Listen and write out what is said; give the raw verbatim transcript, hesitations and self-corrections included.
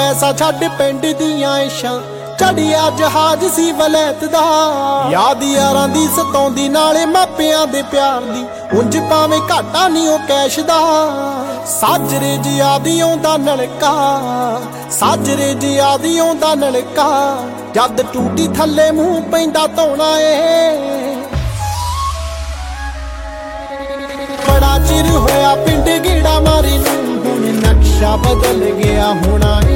ਪੈਸਾ ਛੱਡ ਪਿੰਡ ਦੀਆਂ ਇਸ਼ਾਂ ਚੜਿਆ ਜਹਾਜ਼ ਸੀ ਵਲੈਤ ਦਾ। ਯਾਦ ਯਾਰਾਂ ਦੀ ਸਤਾਉਂਦੀ ਨਾਲੇ ਮਾਪਿਆਂ ਦੇ ਪਿਆਰ ਦੀ ਉਂਝ ਭਾਵੇਂ ਘਾਟਾ ਨਹੀਂ ਉਹ ਕੈਸ਼ ਦਾ। ਸਾਜਰੇ ਜ ਯਾਦ ਆਉਂਦਾ ਨਲਕਾ ਸਾਜਰੇ ਜ ਯਾਦ ਆਉਂਦਾ ਨਲਕਾ ਜਦ ਟੂਟੀ ਥੱਲੇ ਮੂੰਹ ਪੈਂਦਾ ਧੋਣਾ ਏ। ਬੜਾ ਚਿਰ ਹੋਇਆ ਪਿੰਡ ਗੇੜਾ ਮਾਰੀ ਨੂੰ ਹੁਣ ਨਕਸ਼ਾ ਬਦਲ ਗਿਆ ਹੋਣਾ